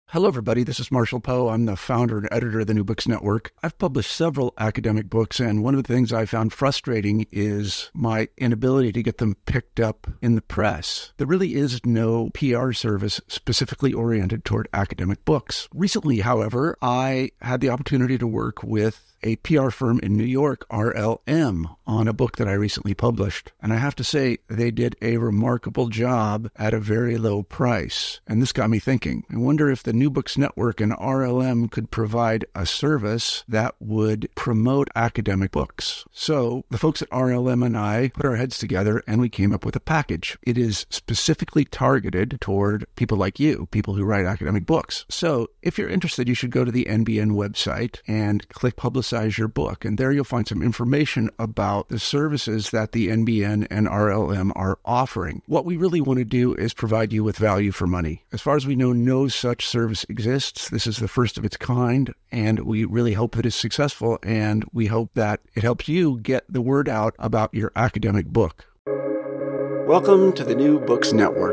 Hello, everybody. This is Marshall Poe. I'm the founder and editor of the New Books Network. I've published several academic books, and one of the things I found frustrating is my inability to get them picked up in the press. There really is no PR service specifically oriented toward academic books. Recently, however, I had the opportunity to work with a PR firm in New York, RLM, on a book that I recently published. And I have to say, they did a remarkable job at a very low price. And this got me thinking. I wonder if the New Books Network and RLM could provide a service that would promote academic books. So the folks at RLM and I put our heads together and we came up with a package. It is specifically targeted toward people like you, people who write academic books. So if you're interested, you should go to the NBN website and click Publicize Your Book. And there you'll find some information about the services that the NBN and RLM are offering. What we really want to do is provide you with value for money. As far as we know, no such service exists. This is the first of its kind, and we really hope that it's successful, and we hope that it helps you get the word out about your academic book. Welcome to the New Books Network.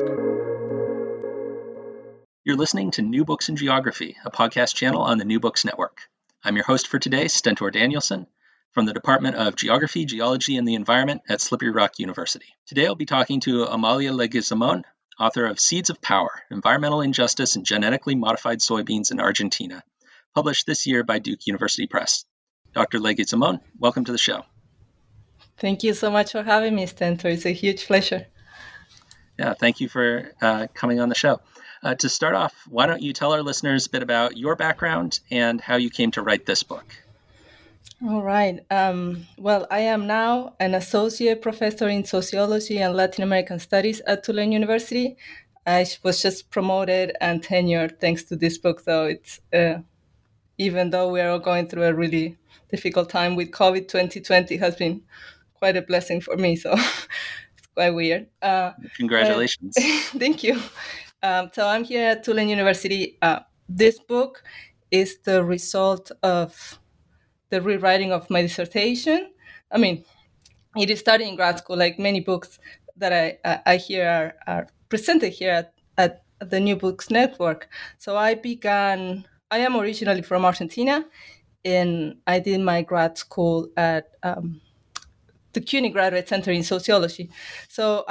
You're listening to New Books in Geography, a podcast channel on the New Books Network. I'm your host for today, Stentor Danielson, from the Department of Geography, Geology, and the Environment at Slippery Rock University. Today I'll be talking to Amalia Leguizamón, author of Seeds of Power, Environmental Injustice in Genetically Modified Soybeans in Argentina, published this year by Duke University Press. Dr. Leguizamón, welcome to the show. Thank you so much for having me, Stentor. It's a huge pleasure. Yeah, thank you for coming on the show. To start off, why don't you tell our listeners a bit about your background and how you came to write this book? All right. Well, I am now an associate professor in sociology and Latin American studies at Tulane University. I was just promoted and tenured thanks to this book, though. It's even though we are all going through a really difficult time with COVID, 2020 has been quite a blessing for me. So it's quite weird. Congratulations. Thank you. So I'm here at Tulane University. This book is the result of the rewriting of my dissertation. I mean, it is started in grad school, like many books that I hear are presented here at the New Books Network. So I am originally from Argentina, and I did my grad school at the CUNY Graduate Center in Sociology. So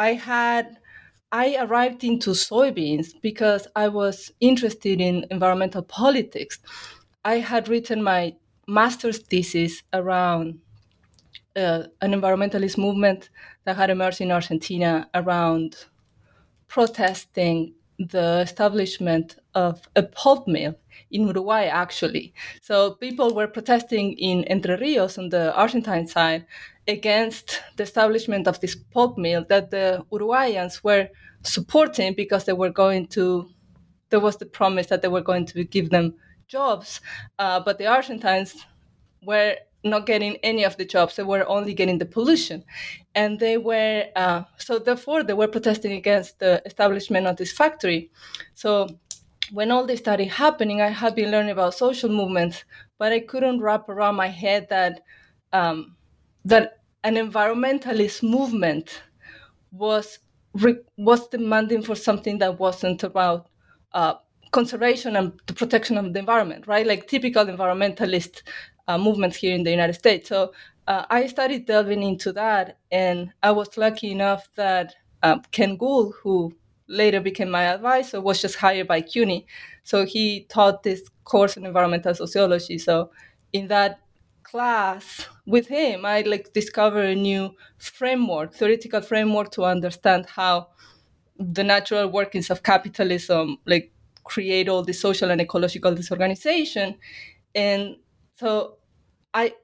I arrived into soybeans because I was interested in environmental politics. I had written my master's thesis around an environmentalist movement that had emerged in Argentina around protesting the establishment of a pulp mill in Uruguay, actually. So people were protesting in Entre Rios on the Argentine side against the establishment of this pulp mill that the Uruguayans were supporting because there was the promise that they were going to give them jobs, but the Argentines were not getting any of the jobs. They were only getting the pollution. And they were, so therefore they were protesting against the establishment of this factory. So when all this started happening, I had been learning about social movements, but I couldn't wrap around my head that that an environmentalist movement was demanding for something that wasn't about conservation and the protection of the environment, right? Like typical environmentalist movements here in the United States. So I started delving into that, and I was lucky enough that Ken Gould, who later became my advisor, was just hired by CUNY. So he taught this course in environmental sociology. So in that class with him, I discovered a new theoretical framework to understand how the natural workings of capitalism create all this social and ecological disorganization. And so I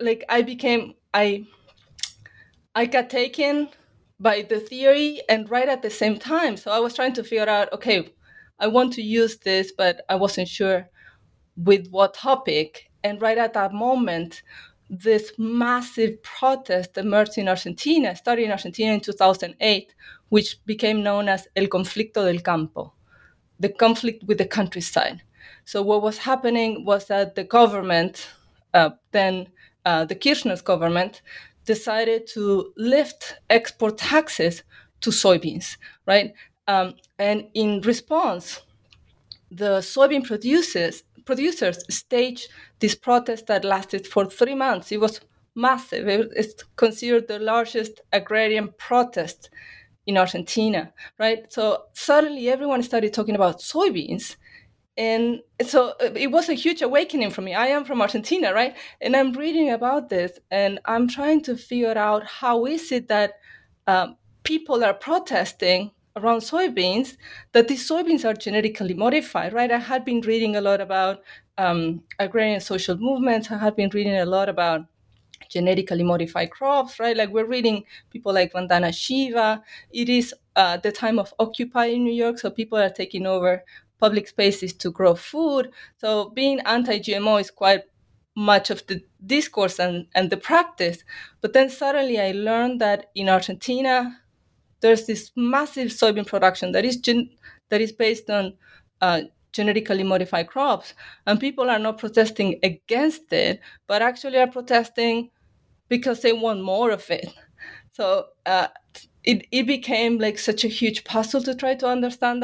got taken by the theory and right at the same time. So I was trying to figure out, okay, I want to use this, but I wasn't sure with what topic. And right at that moment, this massive protest emerged in Argentina, started in Argentina in 2008, which became known as El Conflicto del Campo, the conflict with the countryside. So what was happening was that the government, the Kirchner's government, decided to lift export taxes to soybeans, right? And in response, the soybean producers staged this protest that lasted for 3 months. It was massive. It's considered the largest agrarian protest in Argentina, right? So suddenly everyone started talking about soybeans. And so it was a huge awakening for me. I am from Argentina, right? And I'm reading about this and I'm trying to figure out how is it that people are protesting around soybeans, that these soybeans are genetically modified, right? I had been reading a lot about agrarian social movements. I had been reading a lot about genetically modified crops, right? Like we're reading people like Vandana Shiva. It is the time of Occupy in New York, so people are taking over public spaces to grow food. So being anti-GMO is quite much of the discourse and the practice. But then suddenly I learned that in Argentina, there's this massive soybean production that is based on genetically modified crops, and people are not protesting against it, but actually are protesting because they want more of it. So it became like such a huge puzzle to try to understand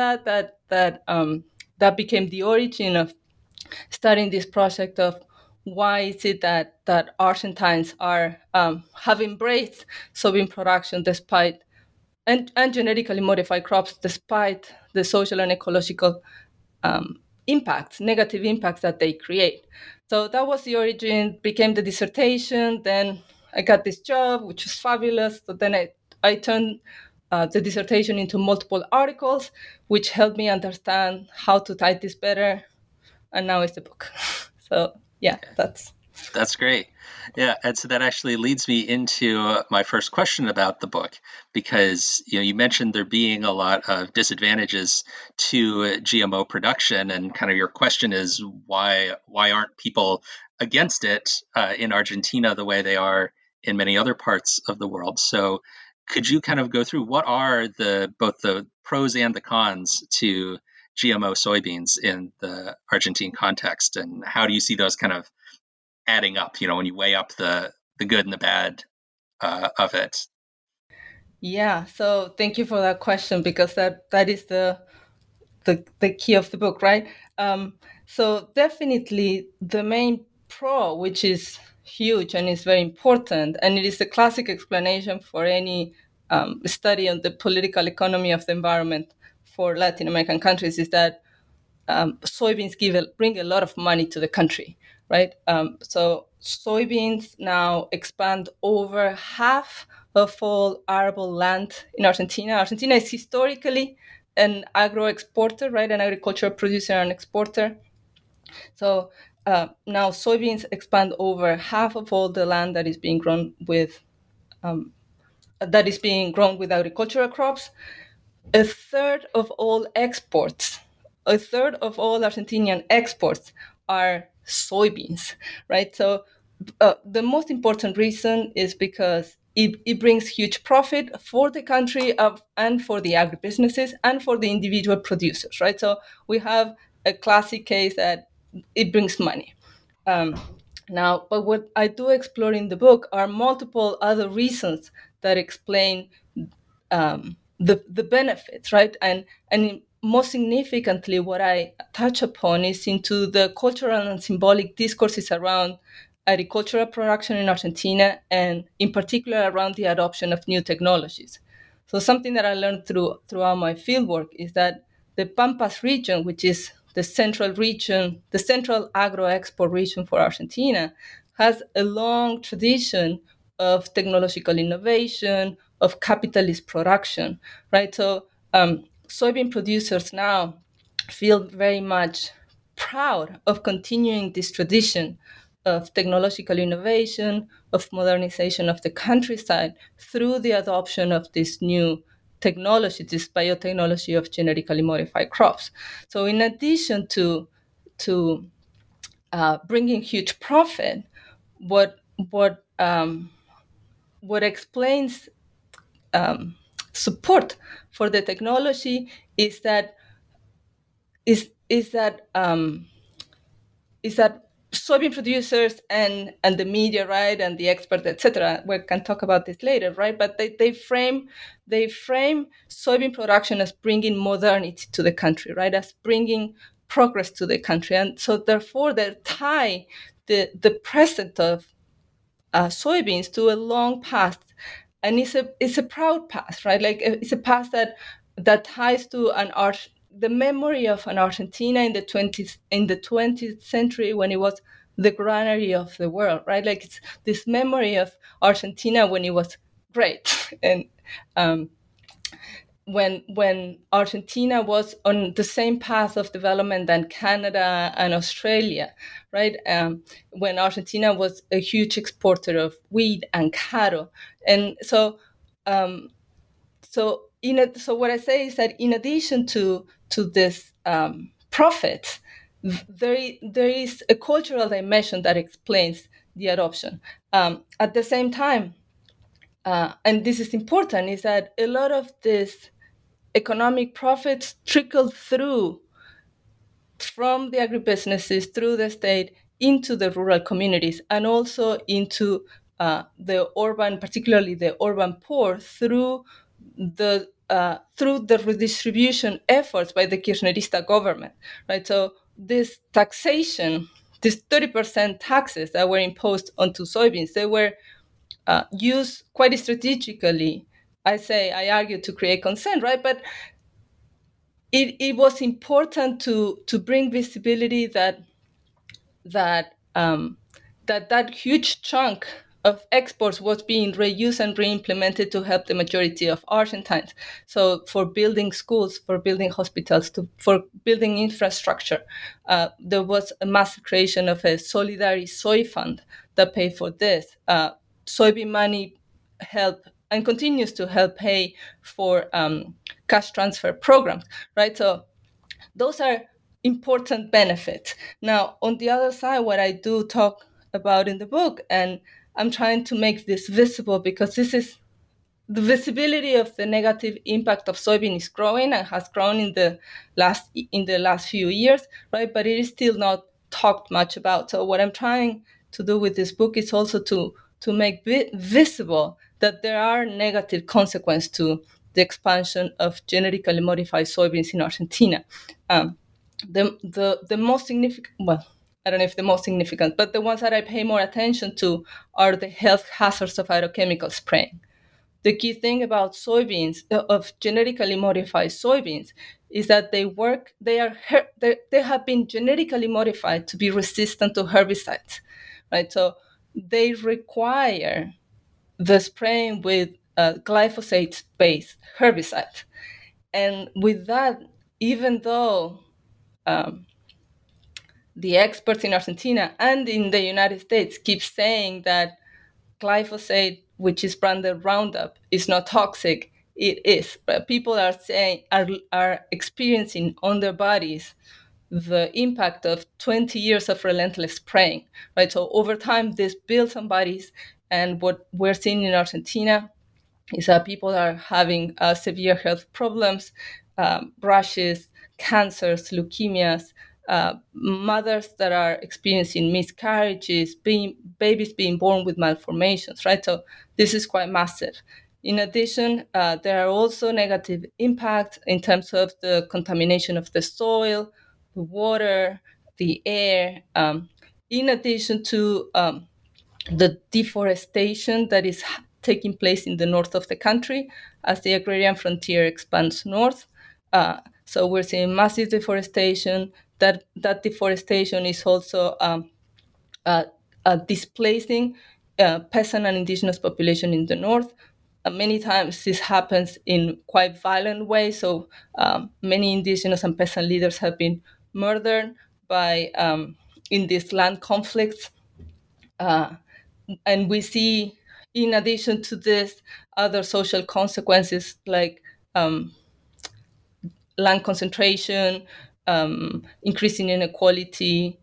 that became the origin of starting this project of why is it that Argentines are have embraced soybean production despite and genetically modified crops despite the social and ecological impacts, negative impacts that they create. So that was the origin, became the dissertation. Then I got this job, which was fabulous. So then I turned the dissertation into multiple articles, which helped me understand how to type this better. And now it's the book. So yeah, That's great. Yeah, and so that actually leads me into my first question about the book, because you mentioned there being a lot of disadvantages to GMO production, and kind of your question is why aren't people against it in Argentina the way they are in many other parts of the world? So could you kind of go through what are both the pros and the cons to GMO soybeans in the Argentine context, and how do you see those kind of adding up, when you weigh up the good and the bad of it? Yeah, so thank you for that question, because that is the key of the book, right? So definitely the main pro, which is huge and is very important, and it is the classic explanation for any study on the political economy of the environment for Latin American countries, is that soybeans bring a lot of money to the country, right? So soybeans now expand over half of all arable land in Argentina. Argentina is historically an agro exporter, right? An agricultural producer and exporter. So now soybeans expand over half of all the land that is being grown with agricultural crops. A third of all exports, a third of all Argentinian exports are soybeans, right? So the most important reason is because it brings huge profit for the country and for the agribusinesses and for the individual producers, right? So we have a classic case that it brings money. Now, but what I do explore in the book are multiple other reasons that explain the benefits, right? And most significantly, what I touch upon is into the cultural and symbolic discourses around agricultural production in Argentina, and in particular around the adoption of new technologies. So something that I learned throughout my fieldwork is that the Pampas region, which is the central region, the central agro-export region for Argentina, has a long tradition of technological innovation, of capitalist production, right? So soybean producers now feel very much proud of continuing this tradition of technological innovation, of modernization of the countryside through the adoption of this new technology, this biotechnology of genetically modified crops. So in addition to bringing huge profit, what explains support for the technology is that is that soybean producers and the media, right, and the experts, etc. We can talk about this later, right? But they frame soybean production as bringing modernity to the country, right? As bringing progress to the country. And so therefore they tie the present of soybeans to a long past, and it's a proud past, right? Like it's a past that ties to the memory of an Argentina in the 20th century, when it was the granary of the world, right? Like it's this memory of Argentina when it was great, and when Argentina was on the same path of development than Canada and Australia, right? When Argentina was a huge exporter of wheat and cattle, and so what I say is that in addition to this profit, there is a cultural dimension that explains the adoption. At the same time, and this is important, is that a lot of this economic profits trickle through from the agribusinesses through the state into the rural communities, and also into the urban, particularly the urban poor, through the redistribution efforts by the Kirchnerista government, right? So this taxation, these 30% taxes that were imposed onto soybeans, they were used quite strategically. I argue to create consent, right? But it was important to bring visibility that huge chunk of exports was being reused and re-implemented to help the majority of Argentines. So for building schools, for building hospitals, for building infrastructure, there was a massive creation of a Solidary Soy Fund that paid for this. Soybean money helped and continues to help pay for cash transfer programs, right? So those are important benefits. Now, on the other side, what I do talk about in the book, and I'm trying to make this visible because this is the visibility of the negative impact of soybean is growing and has grown in the last few years, right? But it is still not talked much about. So what I'm trying to do with this book is also to make visible that there are negative consequences to the expansion of genetically modified soybeans in Argentina. The most significant, well, I don't know if the most significant, but the ones that I pay more attention to are the health hazards of aerochemical spraying. The key thing about soybeans, of genetically modified soybeans, is that they have been genetically modified to be resistant to herbicides, right? So they require the spraying with glyphosate-based herbicide. And with that, even though the experts in Argentina and in the United States keep saying that glyphosate, which is branded Roundup, is not toxic, it is. But people are experiencing on their bodies the impact of 20 years of relentless spraying, right? So over time, this builds on bodies, and what we're seeing in Argentina is that people are having severe health problems, rashes, cancers, leukemias, mothers that are experiencing miscarriages, babies being born with malformations, right? So this is quite massive. In addition, there are also negative impacts in terms of the contamination of the soil, the water, the air, in addition to the deforestation that is taking place in the north of the country as the agrarian frontier expands north. So we're seeing massive deforestation. That deforestation is also displacing peasant and indigenous population in the north. Many times this happens in quite violent ways. So many indigenous and peasant leaders have been murdered by in these land conflicts. And we see, in addition to this, other social consequences like land concentration, increasing inequality,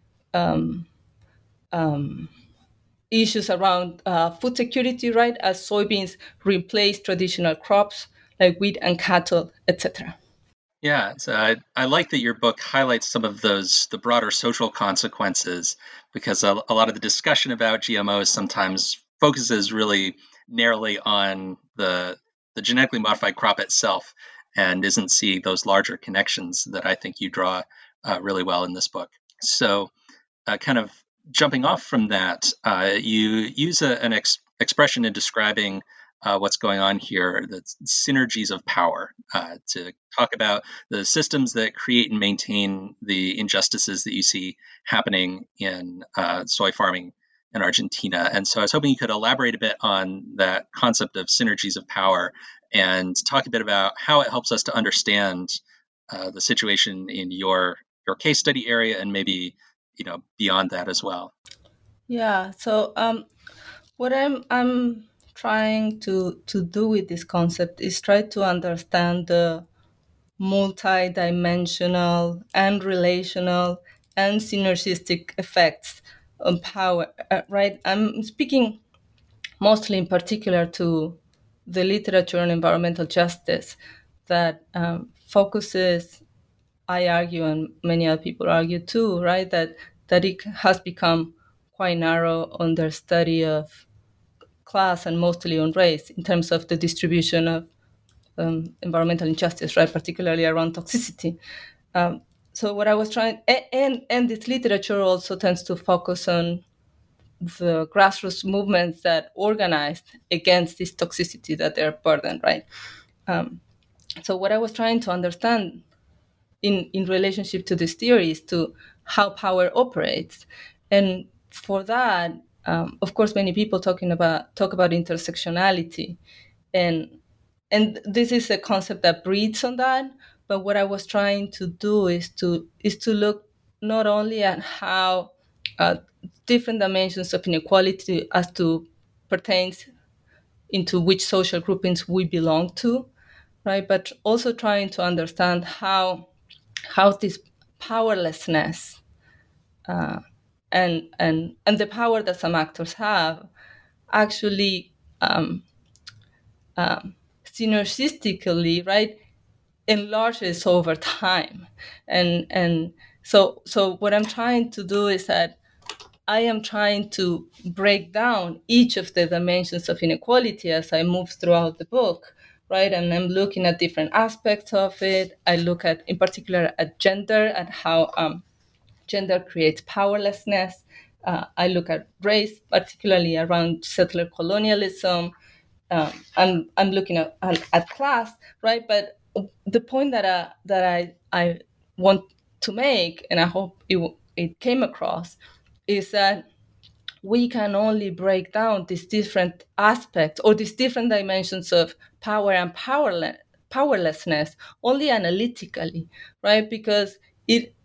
issues around food security, right, as soybeans replace traditional crops like wheat and cattle, etc. Yeah, so I like that your book highlights some of the broader social consequences, because a lot of the discussion about GMOs sometimes focuses really narrowly on the genetically modified crop itself and isn't seeing those larger connections that I think you draw really well in this book. So kind of jumping off from that, you use an expression in describing what's going on here, the synergies of power, to talk about the systems that create and maintain the injustices that you see happening in soy farming in Argentina. And so I was hoping you could elaborate a bit on that concept of synergies of power and talk a bit about how it helps us to understand the situation in your case study area and maybe beyond that as well. Yeah. So what I'm trying to do with this concept is try to understand the multi-dimensional and relational and synergistic effects on power. Right. I'm speaking mostly in particular to the literature on environmental justice that focuses, I argue, and many other people argue too, right, that it has become quite narrow on their study of class and mostly on race in terms of the distribution of environmental injustice, right, particularly around toxicity. So what I was trying, and this literature also tends to focus on the grassroots movements that organized against this toxicity that they're burdened, right? So what I was trying to understand in relationship to this theory is to how power operates. And for that, of course, many people talk about intersectionality, and this is a concept that breeds on that. But what I was trying to do is to look not only at how different dimensions of inequality as to pertains into which social groupings we belong to, right? But also trying to understand how this powerlessness and the power that some actors have actually synergistically, right, enlarges over time. And so what I'm trying to do is that I am trying to break down each of the dimensions of inequality as I move throughout the book, right? And I'm looking at different aspects of it. I look at, in particular, at gender, at how gender creates powerlessness. I look at race, particularly around settler colonialism. I'm looking at class, right? But the point that I want to make, and I hope it came across, is that we can only break down these different aspects or these different dimensions of power and powerlessness only analytically, right? Because it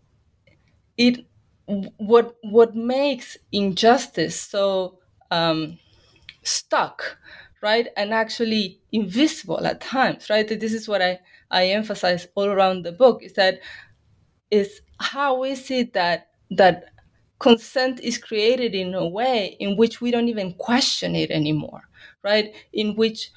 what makes injustice so stuck, right, and actually invisible at times, right? This is what I emphasize all around the book, is how is it that consent is created in a way in which we don't even question it anymore, right? In which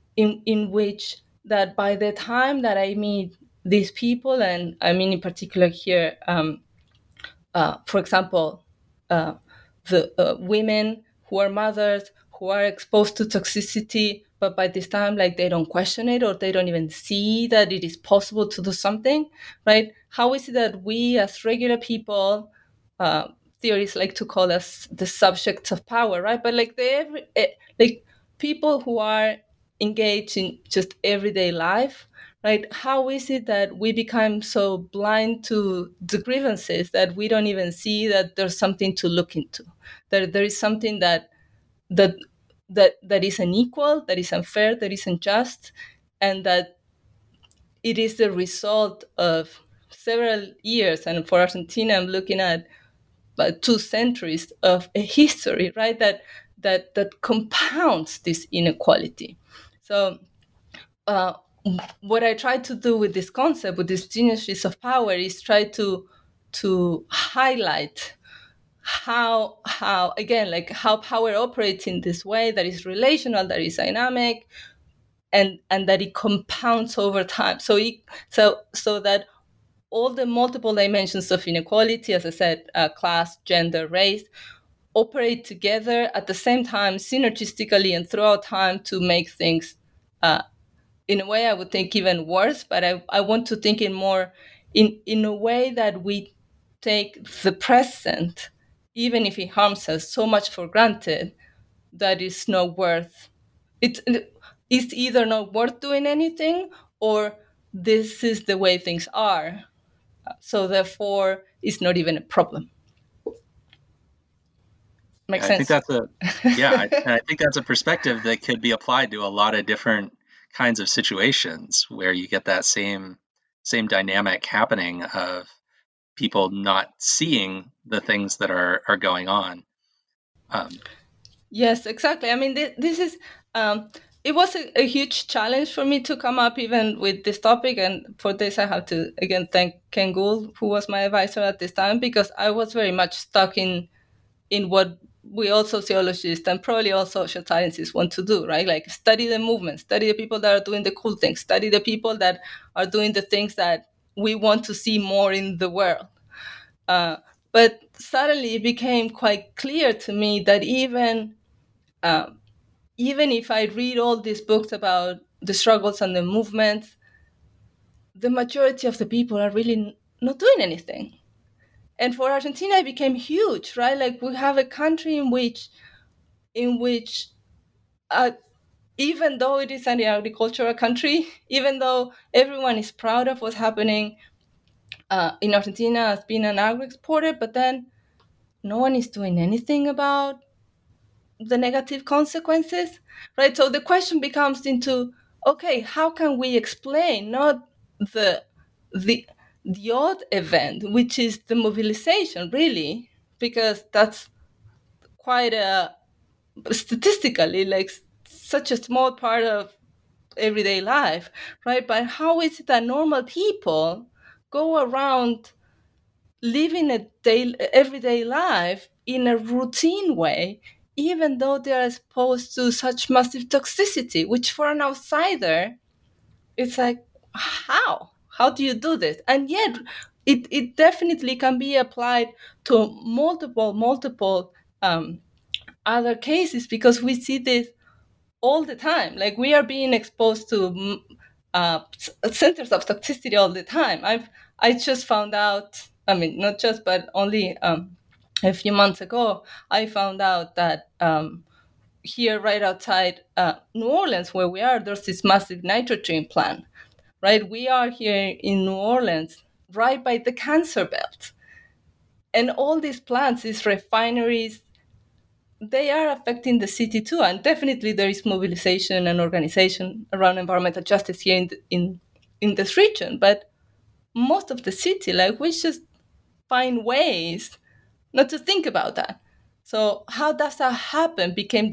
that by the time that I meet these people, and I mean in particular here, for example, the women who are mothers who are exposed to toxicity, but by this time, like, they don't question it or they don't even see that it is possible to do something, right? How is it that we as regular people, theories like to call us the subjects of power, right? But like like people who are engaged in just everyday life, right? How is it that we become so blind to the grievances that we don't even see that there's something to look into, that there is something that is unequal, that is unfair, that is unjust, and that it is the result of several years, and for Argentina, I'm looking at 2 centuries of a history, right? That compounds this inequality. So what I try to do with this concept, with these synergies of power, is try to highlight how again, like, how power operates in this way that is relational, that is dynamic, and that it compounds over time. So that all the multiple dimensions of inequality, as I said, class, gender, race, operate together at the same time, synergistically and throughout time, to make things in a way I would think even worse, but I want to think in more in a way that we take the present, even if it harms us, so much for granted that it's not worth it. It's either not worth doing anything, or this is the way things are, so therefore it's not even a problem. Makes sense? I think that's a perspective that could be applied to a lot of different kinds of situations where you get that same dynamic happening of people not seeing the things that are going on. Yes, exactly. I mean, this is it was a huge challenge for me to come up even with this topic, and for this I have to again thank Ken Gould, who was my advisor at this time, because I was very much stuck in what we all sociologists and probably all social scientists want to do, right? Like study the movement, study the people that are doing the cool things, study the people that are doing the things that we want to see more in the world. But suddenly it became quite clear to me that even if I read all these books about the struggles and the movements, the majority of the people are really not doing anything. And for Argentina, it became huge, right? Like we have a country in which even though it is an agricultural country, even though everyone is proud of what's happening in Argentina as being an agri exporter, but then no one is doing anything about the negative consequences, right? So the question becomes into, okay, how can we explain not the odd event, which is the mobilization, really, because that's quite a statistically like such a small part of everyday life, right? But how is it that normal people go around living a everyday life in a routine way, even though they are exposed to such massive toxicity, which for an outsider, it's like, how do you do this? And yet it definitely can be applied to multiple other cases, because we see this all the time. Like we are being exposed to centers of toxicity all the time. I just found out. I mean, not just, but only a few months ago, I found out that here, right outside New Orleans, where we are, there's this massive nitrogen plant. Right, we are here in New Orleans, right by the cancer belt, and all these plants, these refineries, they are affecting the city too, and definitely there is mobilization and organization around environmental justice here in this region. But most of the city, like we just find ways not to think about that. So how does that happen? Became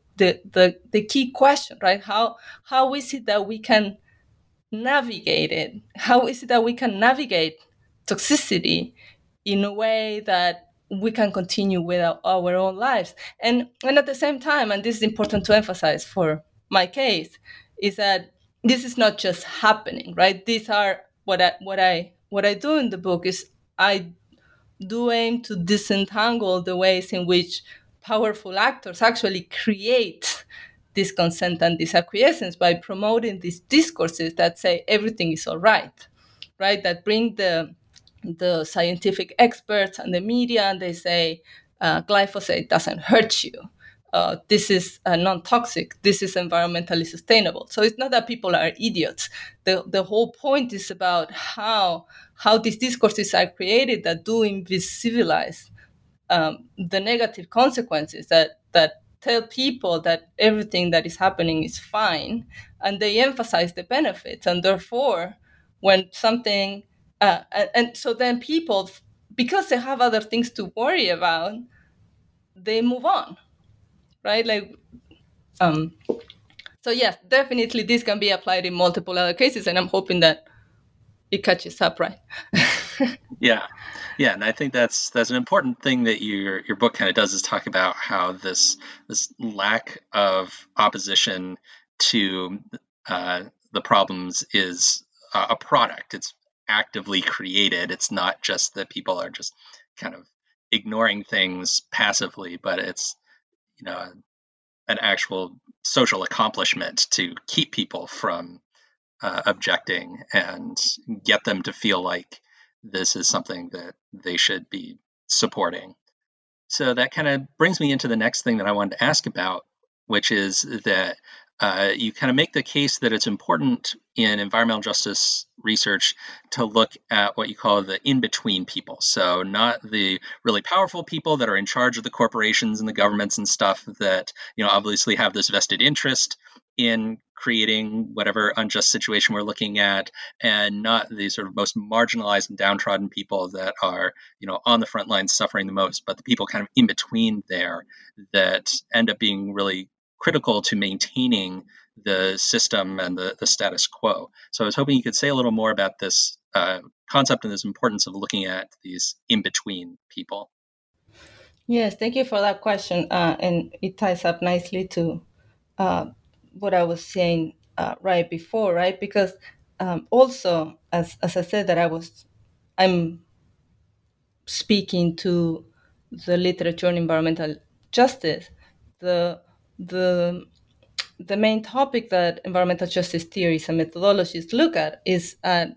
the key question, right? How is it that we can navigate it? How is it that we can navigate toxicity in a way that we can continue with our own lives? And at the same time, and this is important to emphasize for my case, is that this is not just happening, right? These are what I do in the book is I do aim to disentangle the ways in which powerful actors actually create this consent and this acquiescence by promoting these discourses that say everything is all right, right? That bring the scientific experts and the media, and they say glyphosate doesn't hurt you. This is non-toxic. This is environmentally sustainable. So it's not that people are idiots. The whole point is about how these discourses are created that do invisibilize the negative consequences, that tell people that everything that is happening is fine, and they emphasize the benefits. And therefore, when something and so then people, because they have other things to worry about, they move on, right? Like so yes, definitely this can be applied in multiple other cases, and I'm hoping that it catches up, right? Yeah, and I think that's an important thing that your book kind of does, is talk about how this lack of opposition to the problems is a product. It's actively created. It's not just that people are just kind of ignoring things passively, but it's an actual social accomplishment to keep people from objecting and get them to feel like this is something that they should be supporting. So that kind of brings me into the next thing that I wanted to ask about, which is that you kind of make the case that it's important in environmental justice research to look at what you call the in-between people. So not the really powerful people that are in charge of the corporations and the governments and stuff that, obviously have this vested interest in creating whatever unjust situation we're looking at, and not the sort of most marginalized and downtrodden people that are, on the front lines suffering the most, but the people kind of in between there that end up being really critical to maintaining the system and the status quo. So I was hoping you could say a little more about this concept and this importance of looking at these in-between people. Yes, thank you for that question. And it ties up nicely to what I was saying right before, right? Because also, as I said, that I'm speaking to the literature on environmental justice. The main topic that environmental justice theories and methodologies look at is at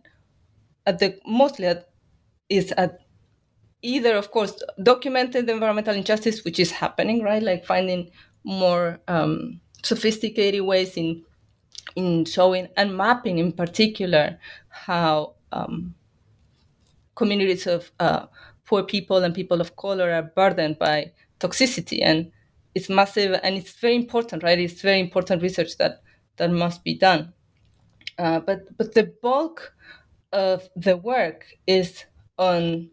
either, of course, documented environmental injustice, which is happening, right? Like finding more sophisticated ways in showing and mapping, in particular, how communities of poor people and people of color are burdened by toxicity, and it's massive and it's very important, right? It's very important research that must be done. But the bulk of the work is on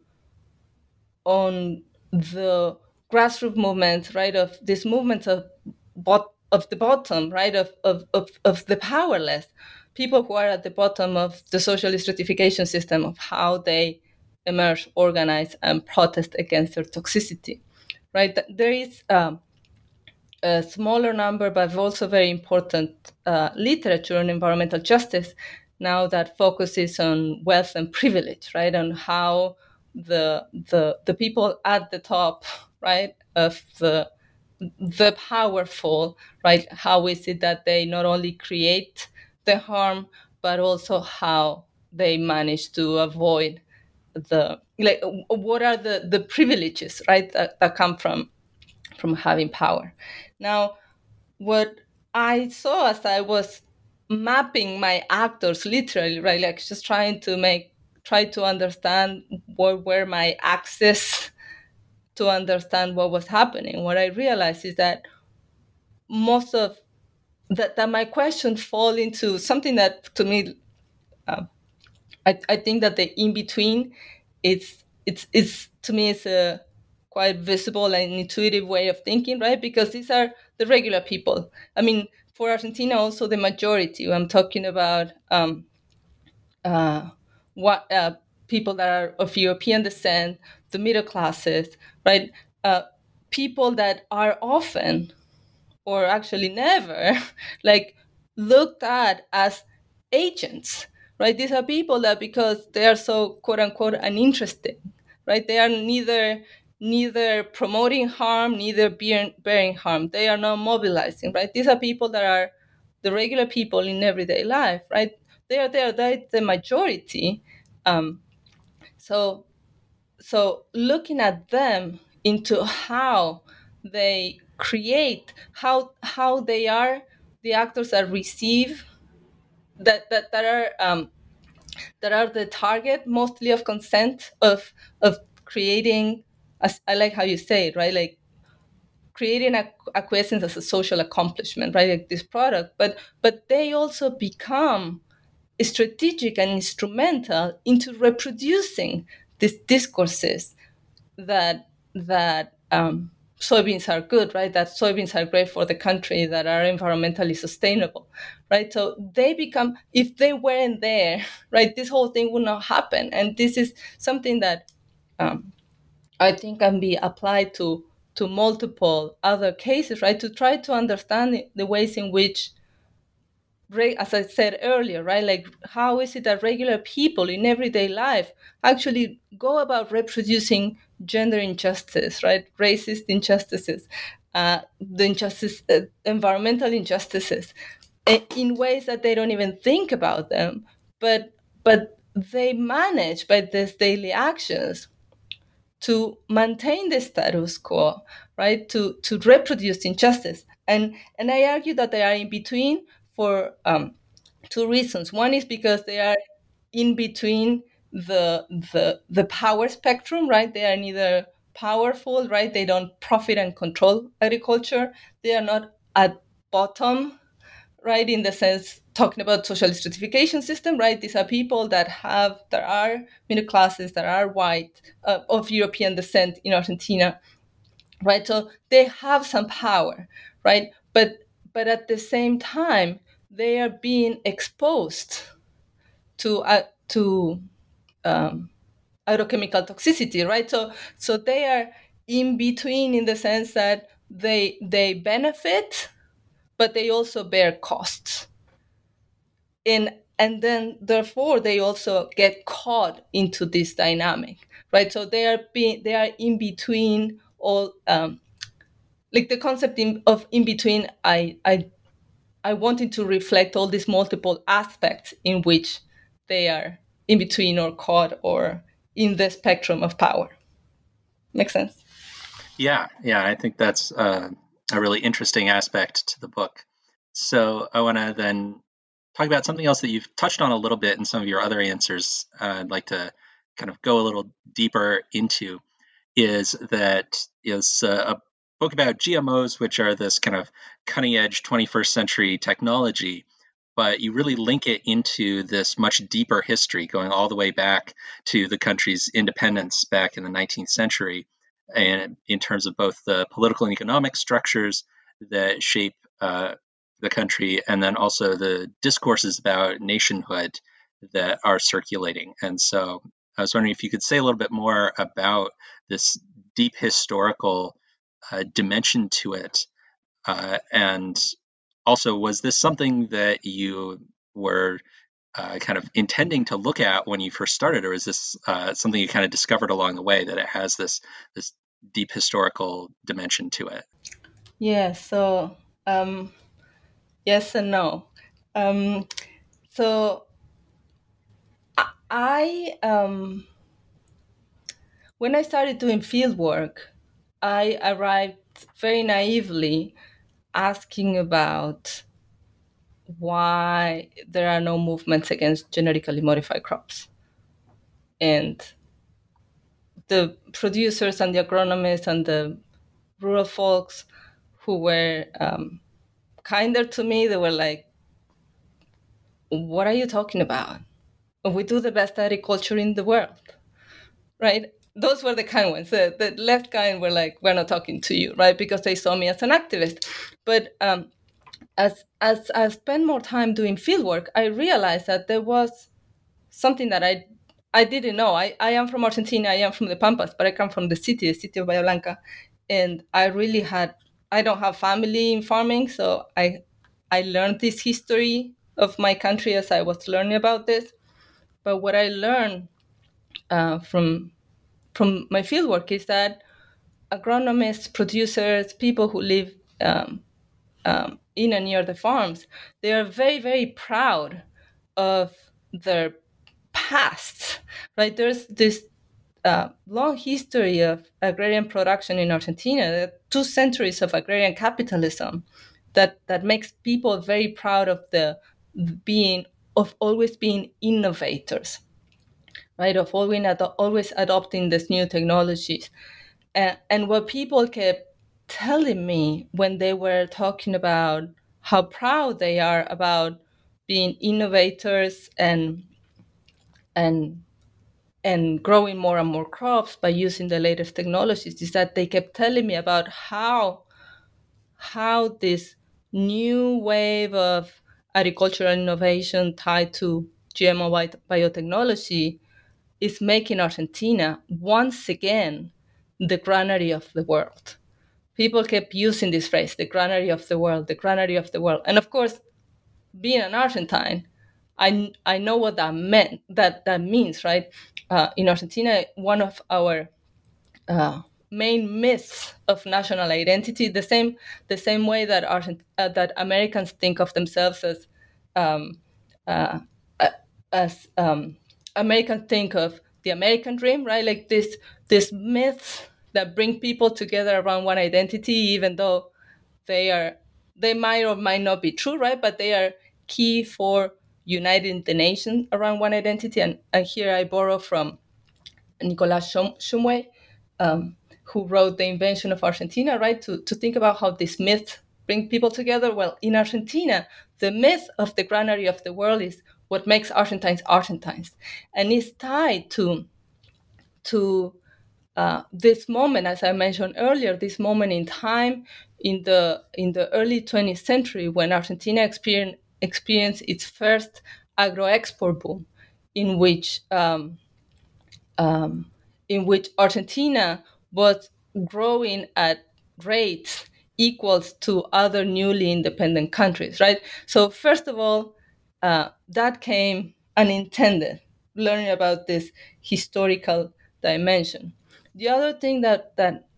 the grassroots movement, right? Of this movement of the bottom, right? Of the powerless people who are at the bottom of the social stratification system, of how they emerge, organize, and protest against their toxicity, right? There is a smaller number, but also very important literature on environmental justice now that focuses on wealth and privilege, right? On how the people at the top, right, of the powerful, right, how is it that they not only create the harm, but also how they manage to avoid what are the privileges, right, that come from having power. Now, what I saw as I was mapping my actors, literally, right, like just try to understand what were my axes to understand what was happening. What I realized is that most of that my questions fall into something that, to me, I think that the in between, it's to me, it's a quite visible and intuitive way of thinking, right? Because these are the regular people. I mean, for Argentina, also the majority. I'm talking about people that are of European descent, the middle classes, right? People that are often, or actually never, like looked at as agents, right? These are people that, because they are so quote unquote uninteresting, right? They are neither promoting harm, neither bearing harm. They are not mobilizing, right? These are people that are the regular people in everyday life, right? They're the majority. So looking at them into how they create, how they are the actors that receive, that are the target mostly of consent, of creating, as I like how you say it, right? Like creating acquiescence as a social accomplishment, right? Like this product, but they also become strategic and instrumental into reproducing these discourses that soybeans are good, right? That soybeans are great for the country, that are environmentally sustainable, right? So they become, if they weren't there, right, this whole thing would not happen. And this is something that I think can be applied to multiple other cases, right? To try to understand the ways in which, as I said earlier, right, like how is it that regular people in everyday life actually go about reproducing gender injustice, right, racist injustices, environmental injustices, in ways that they don't even think about them, but they manage by these daily actions to maintain the status quo, right? To reproduce injustice. And I argue that they are in between for two reasons. One is because they are in between the power spectrum, right? They are neither powerful, right? They don't profit and control agriculture. They are not at bottom, right? In the sense talking about social stratification system, right? These are people that are middle classes, that are white, of European descent in Argentina, right? So they have some power, right? But at the same time, they are being exposed to agrochemical toxicity, right? So they are in between in the sense that they benefit, but they also bear costs. And then therefore they also get caught into this dynamic, right? So they are in between all, like the concept of in between. I wanted to reflect all these multiple aspects in which they are in between or caught or in the spectrum of power. Make sense? Yeah, I think that's a really interesting aspect to the book. So I want to then talk about something else that you've touched on a little bit in some of your other answers. I'd like to kind of go a little deeper into is a book about GMOs, which are this kind of cutting edge 21st century technology, but you really link it into this much deeper history going all the way back to the country's independence back in the 19th century, and in terms of both the political and economic structures that shape the country, and then also the discourses about nationhood that are circulating. And so I was wondering if you could say a little bit more about this deep historical dimension to it. And also, was this something that you were kind of intending to look at when you first started, or is this something you kind of discovered along the way, that it has this deep historical dimension to it? Yeah, so yes and no. So I when I started doing field work, I arrived very naively asking about why there are no movements against genetically modified crops. And the producers and the agronomists and the rural folks who were kinder to me, they were like, what are you talking about? We do the best agriculture in the world, right? Those were the kind ones. The left kind were like, we're not talking to you, right? Because they saw me as an activist. But as I spent more time doing fieldwork, I realized that there was something that I didn't know. I am from Argentina. I am from the Pampas, but I come from the city of Bahía Blanca. And I don't have family in farming, so I learned this history of my country as I was learning about this. But what I learned from my fieldwork is that agronomists, producers, people who live in and near the farms, they are very, very proud of their past, right? There's this long history of agrarian production in Argentina, 2 centuries of agrarian capitalism that makes people very proud of always being innovators, right? Of always adopting these new technologies. And what people kept telling me when they were talking about how proud they are about being innovators and growing more and more crops by using the latest technologies is that they kept telling me about how this new wave of agricultural innovation tied to GMO biotechnology is making Argentina once again the granary of the world. People kept using this phrase, the granary of the world, the granary of the world. And of course, being an Argentine, I know what that meant. That means, right? In Argentina, one of our main myths of national identity, the same way that that Americans think of themselves as Americans think of the American dream, right? Like this myths that bring people together around one identity, even though they might or might not be true, right? But they are key for uniting the nation around one identity. And here I borrow from Nicolas Shumway, who wrote The Invention of Argentina, right? To think about how this myth bring people together. Well, in Argentina, the myth of the granary of the world is what makes Argentines Argentines, and it's tied to this moment, as I mentioned earlier, this moment in time in the early 20th century when Argentina experienced its first agro-export boom, in which Argentina was growing at rates equals to other newly independent countries, right? So first of all, that came unintended, learning about this historical dimension. The other thing that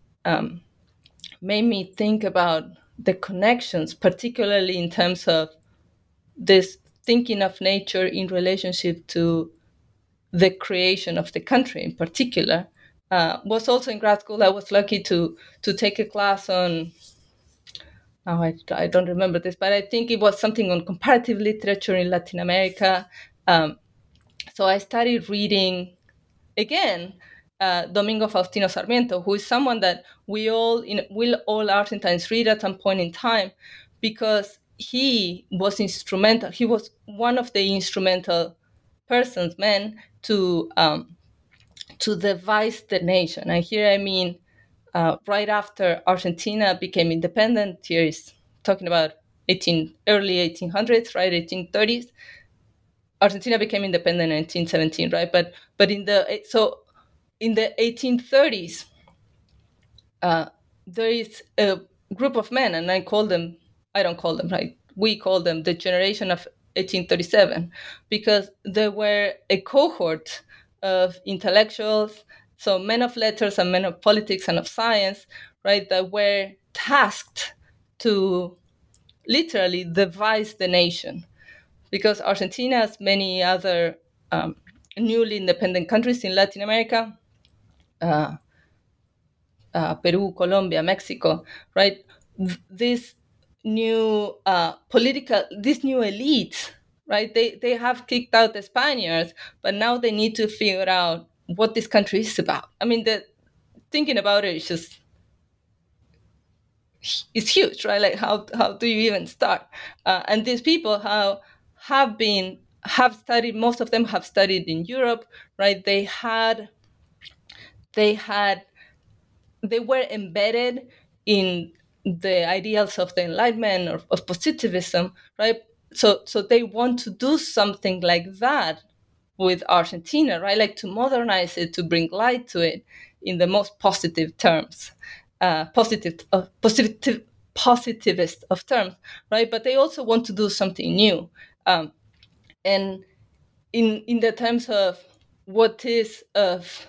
made me think about the connections, particularly in terms of this thinking of nature in relationship to the creation of the country in particular, was also in grad school. I was lucky to take a class on, now I don't remember this, but I think it was something on comparative literature in Latin America. So I started reading again Domingo Faustino Sarmiento, who is someone that will all Argentines read at some point in time, because he was instrumental. He was one of the instrumental men to devise the nation. And here I mean right after Argentina became independent. Here is talking about early 1800s, right, 1830s. Argentina became independent in 1917, right? But in the 1830s, there is a group of men, and I don't call them, right? We call them the generation of 1837, because they were a cohort of intellectuals, so men of letters and men of politics and of science, right, that were tasked to literally devise the nation. Because Argentina, as many other newly independent countries in Latin America, Peru, Colombia, Mexico, right? This new this new elite, right? They have kicked out the Spaniards, but now they need to figure out what this country is about. I mean, thinking about it is it's huge, right? Like how do you even start? And these people have studied. Most of them have studied in Europe, right? They were embedded in the ideals of the Enlightenment or of positivism, right? So they want to do something like that with Argentina, right? Like to modernize it, to bring light to it in the most positive terms, positivist of terms, right? But they also want to do something new, and in the terms of what is of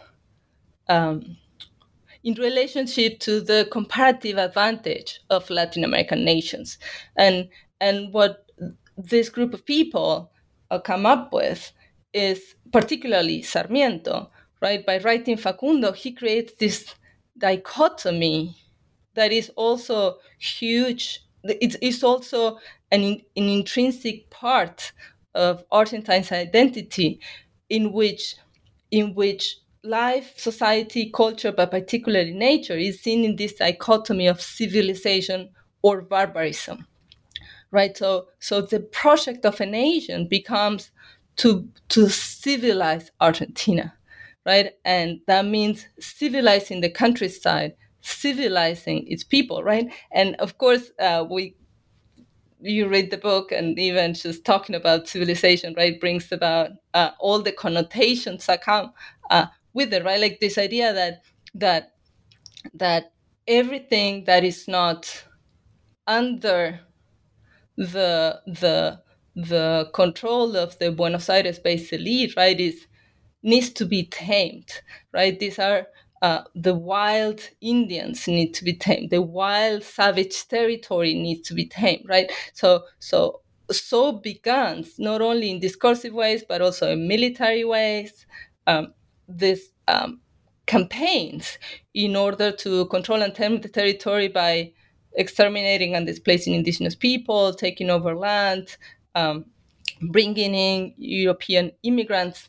in relationship to the comparative advantage of Latin American nations. And what this group of people come up with is, particularly Sarmiento, right? By writing Facundo, he creates this dichotomy that is also huge. It's also an intrinsic part of Argentine's identity, in which life, society, culture, but particularly nature, is seen in this dichotomy of civilization or barbarism, right? So the project of a nation becomes to civilize Argentina, right? And that means civilizing the countryside, civilizing its people, right? And of course, you read the book, and even just talking about civilization, right, brings about all the connotations that come with it, right? Like this idea that everything that is not under the control of the Buenos Aires-based elite, right, needs to be tamed, right? These are the wild Indians need to be tamed. The wild savage territory needs to be tamed, right? So so begins not only in discursive ways but also in military ways. This campaigns in order to control and tame the territory by exterminating and displacing indigenous people, taking over land, bringing in European immigrants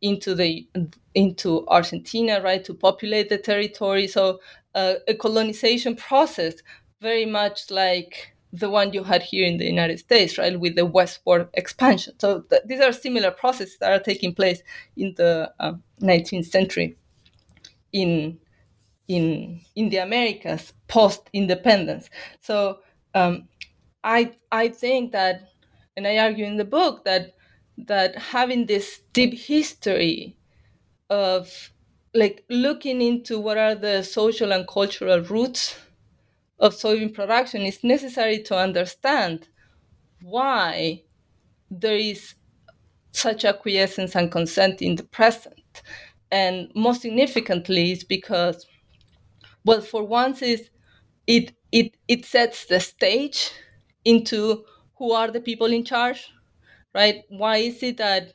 into Argentina, right, to populate the territory. So a colonization process, very much like the one you had here in the United States, right, with the westward expansion. So these are similar processes that are taking place in the 19th century in the Americas post independence. So I think that, and I argue in the book that having this deep history of like looking into what are the social and cultural roots of soybean production is necessary to understand why there is such acquiescence and consent in the present. And most significantly is because, well, for once is it sets the stage into who are the people in charge, right? Why is it that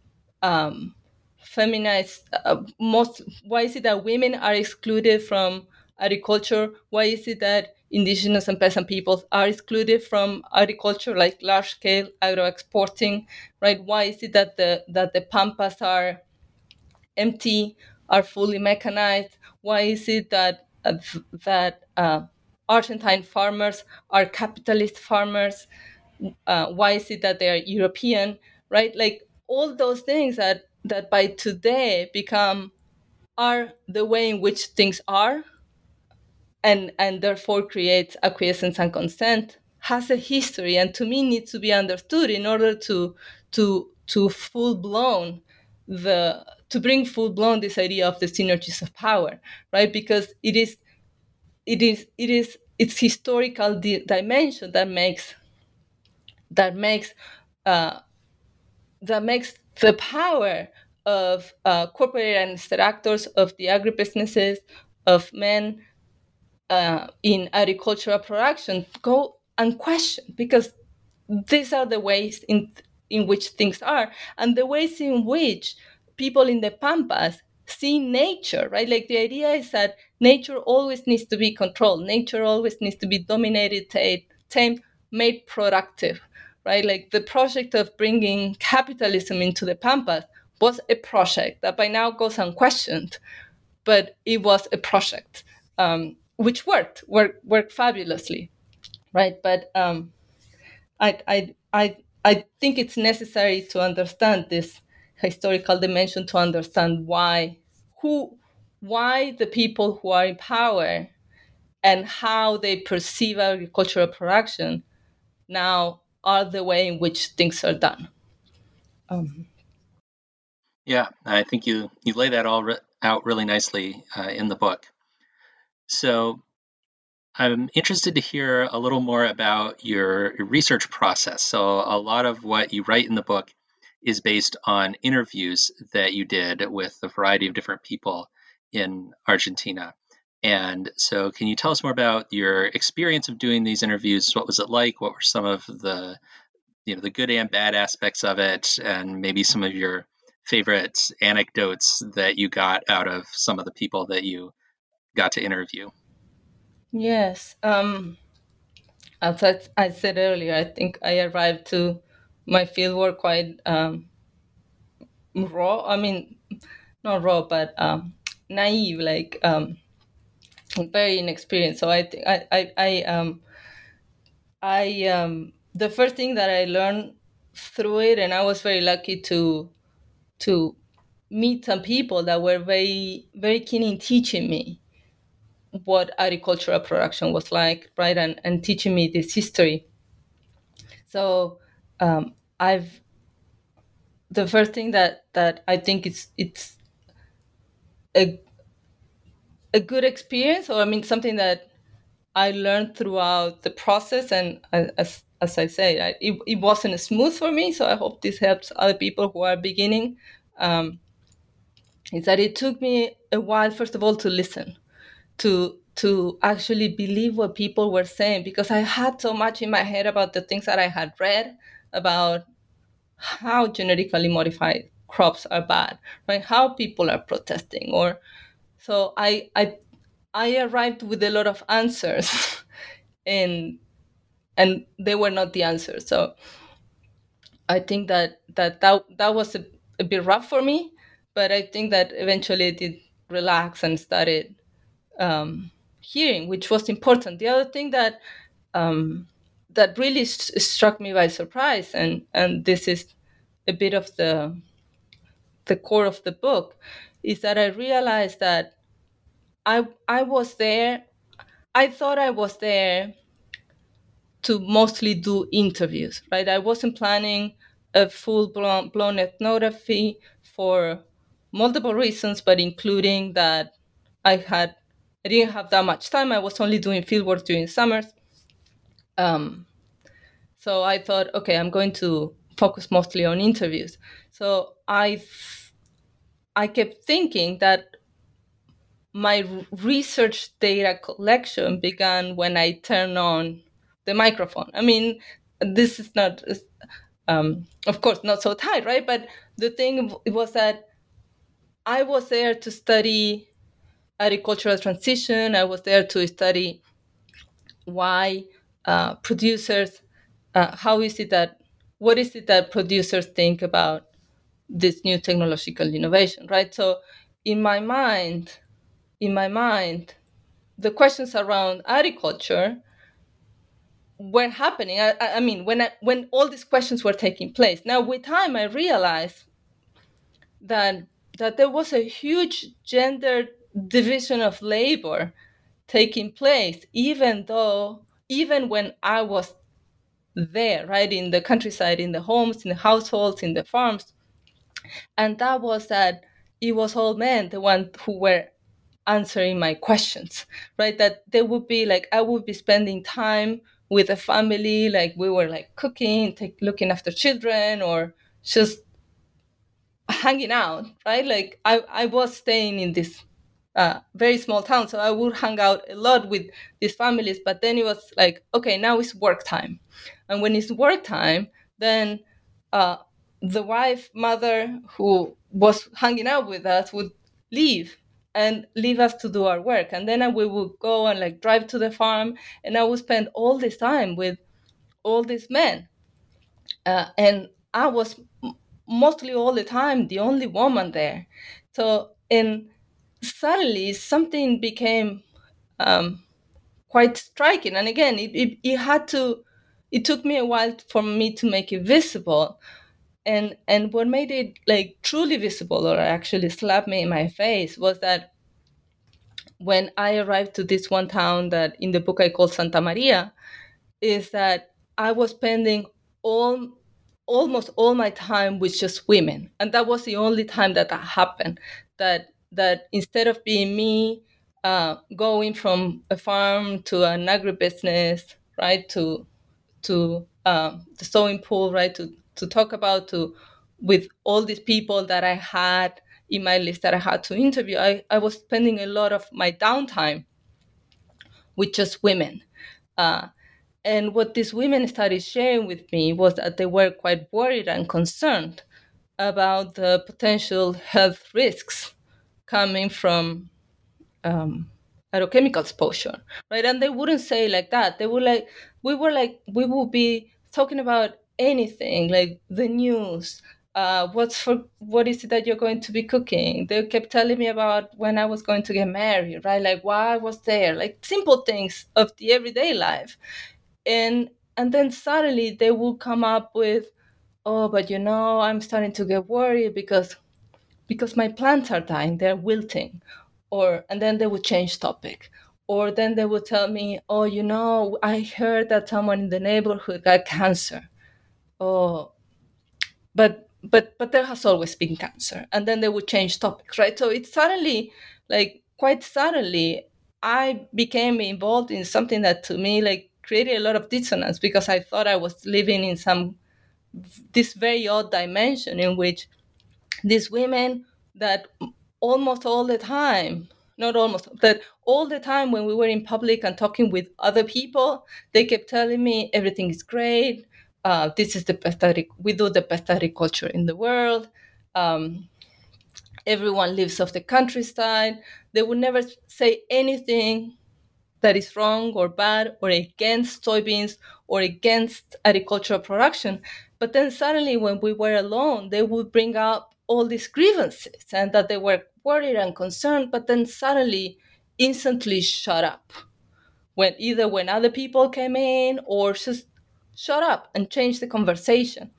feminized why is it that women are excluded from agriculture? Why is it that indigenous and peasant peoples are excluded from agriculture, like large scale agro exporting, right? Why is it that the pampas are empty, are fully mechanized? Why is it that Argentine farmers are capitalist farmers? Why is it that they are European, right? Like all those things that by today become are the way in which things are, and therefore creates acquiescence and consent, has a history, and to me needs to be understood in order to full blown to bring full blown this idea of the synergies of power, right? Because it's historical dimension that makes uh, that makes the power of corporate and state actors, of the agribusinesses, of men in agricultural production go unquestioned, because these are the ways in which things are, and the ways in which people in the pampas see nature, right? Like the idea is that nature always needs to be controlled, nature always needs to be dominated, tamed, made productive, right? Like the project of bringing capitalism into the pampas was a project that by now goes unquestioned, but it was a project which worked fabulously, right? But I think it's necessary to understand this historical dimension, to understand why the people who are in power and how they perceive agricultural production now are the way in which things are done. Yeah, I think you lay that all out really nicely in the book. So I'm interested to hear a little more about your research process. So a lot of what you write in the book is based on interviews that you did with a variety of different people in Argentina. And so can you tell us more about your experience of doing these interviews? What was it like? What were some of the the good and bad aspects of it, and maybe some of your favorite anecdotes that you got out of some of the people that you got to interview? Yes. As I said earlier, I think I arrived to my fieldwork quite raw. I mean, not raw, but naive, like very inexperienced. So I think the first thing that I learned through it, and I was very lucky to meet some people that were very very keen in teaching me what agricultural production was like, right, and teaching me this history. So I've the first thing that I think it's a a good experience, or I mean something that I learned throughout the process, and as I say, it wasn't smooth for me. So I hope this helps other people who are beginning. Is that it took me a while, first of all, to listen, to actually believe what people were saying, because I had so much in my head about the things that I had read, about how genetically modified crops are bad, right? How people are protesting, or so I arrived with a lot of answers, and they were not the answers. So I think that was a bit rough for me, but I think that eventually I did relax and started hearing, which was important. The other thing that really struck me by surprise, and this is a bit of the core of the book, is that I realized that I was there. I thought I was there to mostly do interviews, right? I wasn't planning a full blown ethnography for multiple reasons, but including that I didn't have that much time. I was only doing fieldwork during summers. So I thought, okay, I'm going to focus mostly on interviews. So I kept thinking that my research data collection began when I turned on the microphone. I mean, this is not, of course, not so tight, right? But the thing was that I was there to study agricultural transition. I was there to study why producers, what is it that producers think about this new technological innovation, right? So in my mind, the questions around agriculture were happening. I mean, when all these questions were taking place. Now, with time, I realized that there was a huge gender division of labor taking place, even when I was there, right, in the countryside, in the homes, in the households, in the farms, and that was that it was all men, the ones who were answering my questions, right? That they would be like, I would be spending time with a family, like we were like cooking, looking after children, or just hanging out, right? Like I was staying in this very small town, so I would hang out a lot with these families. But then it was like, okay, now it's work time, and when it's work time, then the wife, mother who was hanging out with us would leave and leave us to do our work, and then we would go and like drive to the farm, and I would spend all this time with all these men, and I was mostly all the time the only woman there. So, and suddenly something became quite striking. And again, it took me a while for me to make it visible. And what made it like truly visible, or actually slapped me in my face, was that when I arrived to this one town that in the book I call Santa Maria, is that I was spending almost all my time with just women, and that was the only time that happened. That instead of being me going from a farm to an agribusiness, right, to the sewing pool, right, to talk about to with all these people that I had in my list that I had to interview, I was spending a lot of my downtime with just women. And what these women started sharing with me was that they were quite worried and concerned about the potential health risks coming from aerochemical exposure, right? And they wouldn't say like that. They would we would be talking about anything, like the news. What is it that you're going to be cooking? They kept telling me about when I was going to get married, right? Like why I was there, like simple things of the everyday life. And then suddenly they will come up with, oh, but I'm starting to get worried because my plants are dying, they're wilting. And then they would change topic. Or then they would tell me, oh, I heard that someone in the neighborhood got cancer. Oh, but there has always been cancer. And then they would change topics, right? So it's suddenly, like quite suddenly, I became involved in something that to me like created a lot of dissonance, because I thought I was living in this very odd dimension in which these women that almost all the time, not almost, but all the time when we were in public and talking with other people, they kept telling me everything is great. this is the best we do the best agriculture in the world. Everyone lives off the countryside. They would never say anything that is wrong or bad or against soybeans or against agricultural production. But then suddenly when we were alone, they would bring up all these grievances and that they were worried and concerned, but then suddenly instantly shut up when other people came in or just shut up and change the conversation.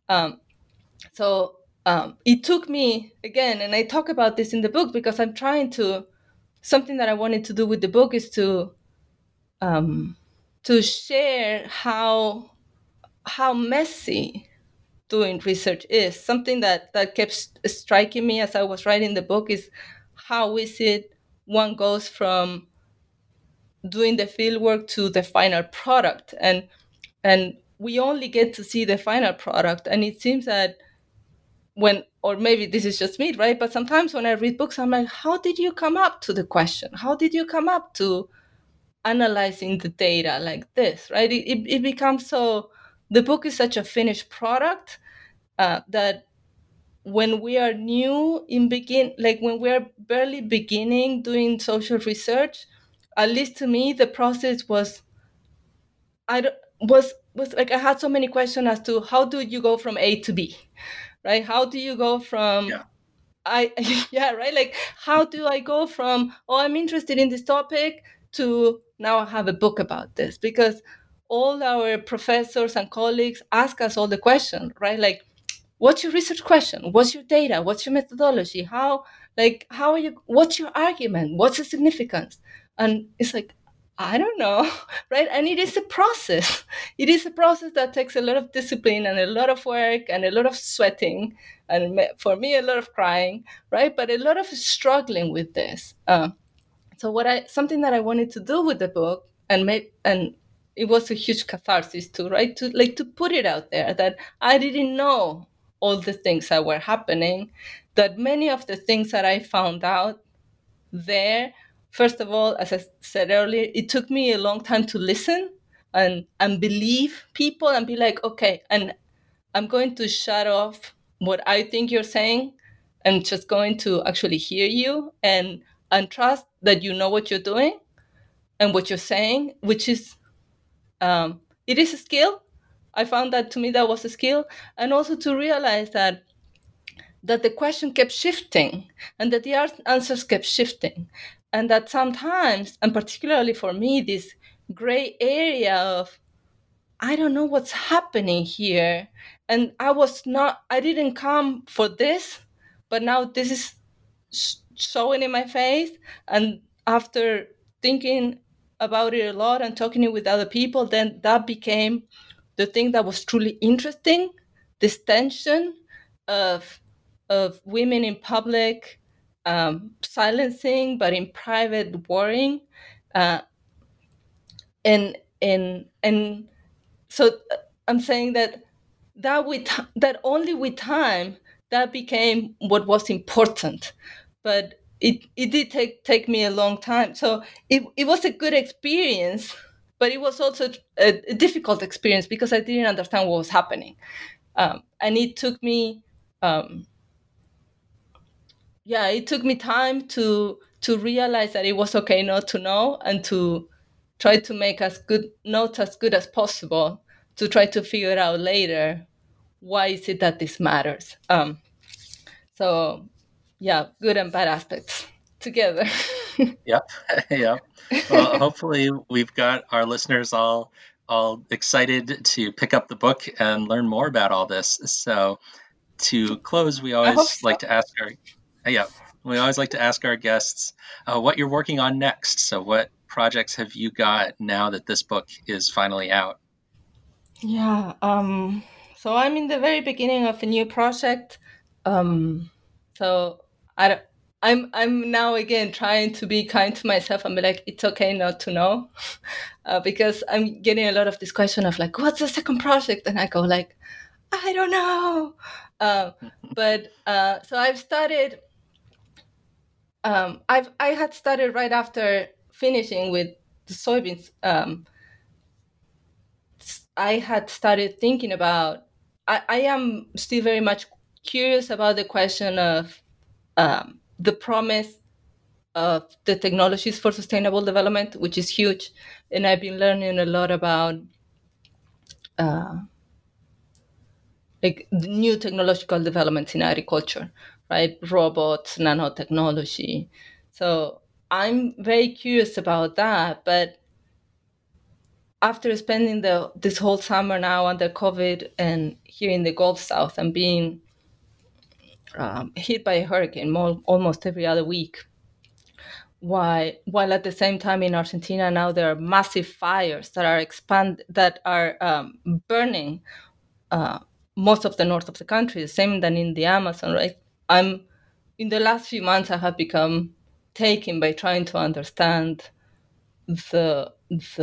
So it took me, again, and I talk about this in the book because I'm trying to, something that I wanted to do with the book is to share how messy doing research is. Something that kept striking me as I was writing the book is how is it one goes from doing the field work to the final product, and we only get to see the final product. And it seems that when, or maybe this is just me, right? But sometimes when I read books, I'm like, how did you come up to the question? How did you come up to analyzing the data like this, right? It becomes so, the book is such a finished product that when we are new like when we are barely beginning doing social research, at least to me, the process was, was like I had so many questions as to how do you go from A to B, right? How do you go from yeah, right? Like, how do I go from, oh, I'm interested in this topic to now I have a book about this? Because all our professors and colleagues ask us all the questions, right? Like, what's your research question? What's your data? What's your methodology? How are you, what's your argument? What's the significance? And it's like, I don't know, right? And it is a process. It is a process that takes a lot of discipline and a lot of work and a lot of sweating, and for me, a lot of crying, right? But a lot of struggling with this. So something that I wanted to do with the book, and it was a huge catharsis too, right? To put it out there that I didn't know all the things that were happening, that many of the things that I found out there, first of all, as I said earlier, it took me a long time to listen and believe people and be like, okay, and I'm going to shut off what I think you're saying and just going to actually hear you and trust that you know what you're doing and what you're saying, which is, it is a skill. I found that, to me, that was a skill. And also to realize that the question kept shifting and that the answers kept shifting. And that sometimes, and particularly for me, this gray area of, I don't know what's happening here. And I didn't come for this, but now this is showing in my face. And after thinking about it a lot and talking it with other people, then that became the thing that was truly interesting, this tension of women in public silencing, but in private worrying. And so I'm saying that only with time that became what was important, but it did take me a long time. So it was a good experience, but it was also a difficult experience because I didn't understand what was happening, and it took me it took me time to realize that it was okay not to know and to try to make as good notes as good as possible to try to figure out later why is it that this matters. So yeah, good and bad aspects together. Yep. Yep. Well, hopefully we've got our listeners all excited to pick up the book and learn more about all this. So to close, we always like to ask our guests what you're working on next. So what projects have you got now that this book is finally out? Yeah. So I'm in the very beginning of a new project. So I'm now again trying to be kind to myself and be like, it's okay not to know, because I'm getting a lot of this question of like, what's the second project? And I go like, I don't know. But so I've started. I had started right after finishing with the soybeans I had started thinking about, I am still very much curious about the question of the promise of the technologies for sustainable development, which is huge. And I've been learning a lot about like the new technological developments in agriculture, right? Robots, nanotechnology. So I'm very curious about that. But after spending this whole summer now under COVID and here in the Gulf South and being hit by a hurricane almost every other week, while at the same time in Argentina now there are massive fires that are burning most of the north of the country, the same than in the Amazon, right? I'm in the last few months I have become taken by trying to understand the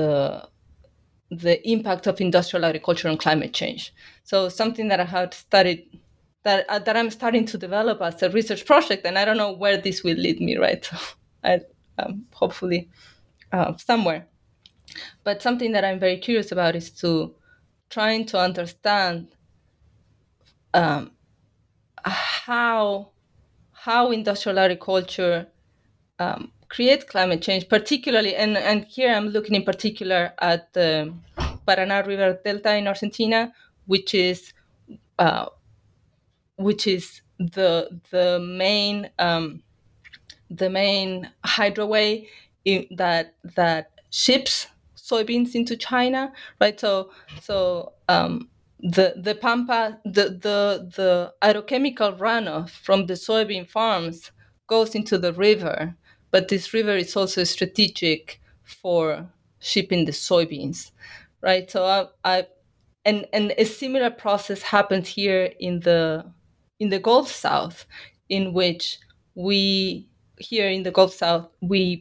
the impact of industrial agriculture on climate change. So something that I had studied that I'm starting to develop as a research project, and I don't know where this will lead me, right? So I hopefully somewhere. But something that I'm very curious about is to trying to understand how industrial agriculture creates climate change, particularly, and here I'm looking in particular at the Paraná River Delta in Argentina, which is the main hydroway that ships soybeans into China, right? So the pampa, the aerochemical runoff from the soybean farms goes into the river, but this river is also strategic for shipping the soybeans, right? So and a similar process happens here in the Gulf South, in which we here in the Gulf South we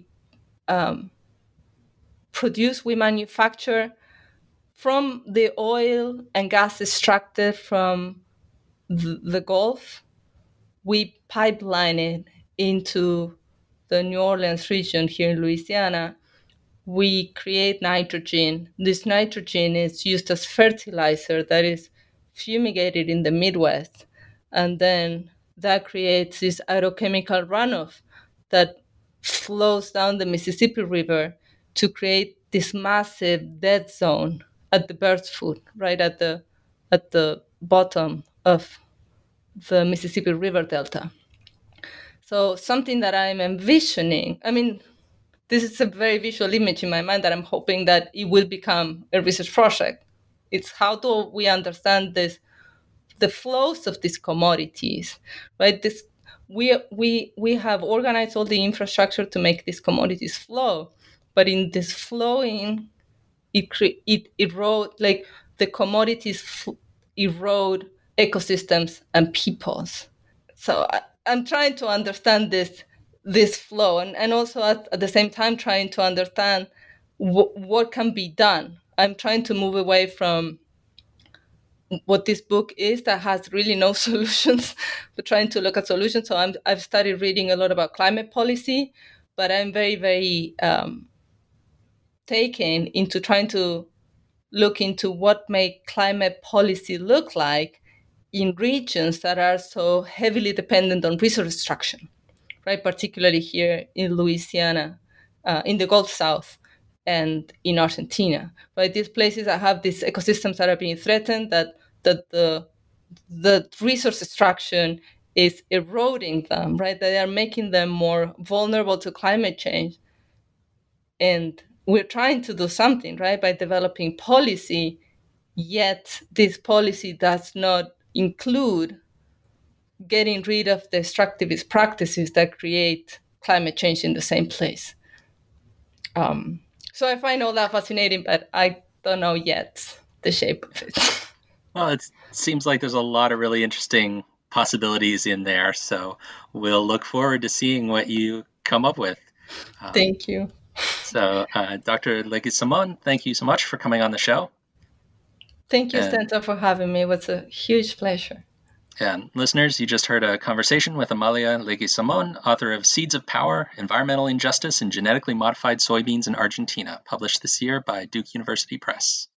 we manufacture from the oil and gas extracted from the Gulf. We pipeline it into the New Orleans region here in Louisiana. We create nitrogen. This nitrogen is used as fertilizer that is fumigated in the Midwest. And then that creates this aerochemical runoff that flows down the Mississippi River to create this massive dead zone at the bird's foot, right at the bottom of the Mississippi River Delta. So something that I'm envisioning, I mean, this is a very visual image in my mind that I'm hoping that it will become a research project. It's how do we understand the flows of these commodities, right? We have organized all the infrastructure to make these commodities flow, but in this flowing, it erode, like the commodities erode ecosystems and peoples. So I'm trying to understand this flow, and also at the same time trying to understand what can be done. I'm trying to move away from what this book is that has really no solutions, but trying to look at solutions. So I've started reading a lot about climate policy, but I'm very, very taken into trying to look into what make climate policy look like in regions that are so heavily dependent on resource extraction, right? Particularly here in Louisiana, in the Gulf South, and in Argentina, right? These places that have these ecosystems that are being threatened, that the resource extraction is eroding them, right? They are making them more vulnerable to climate change. And we're trying to do something, right, by developing policy, yet this policy does not include getting rid of the extractivist practices that create climate change in the same place. So I find all that fascinating, but I don't know yet the shape of it. Well, it seems like there's a lot of really interesting possibilities in there. So we'll look forward to seeing what you come up with. Thank you. So Dr. Leguizamón, thank you so much for coming on the show. Thank you, Stentor, for having me. It was a huge pleasure. And listeners, you just heard a conversation with Amalia Leguizamón, author of Seeds of Power, Environmental Injustice and Genetically Modified Soybeans in Argentina, published this year by Duke University Press.